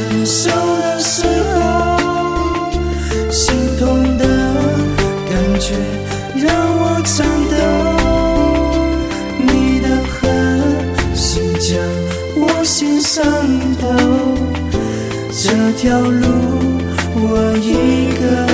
分手的时候，心痛的感觉让我颤抖，你的狠心将我心伤透，这条路我一个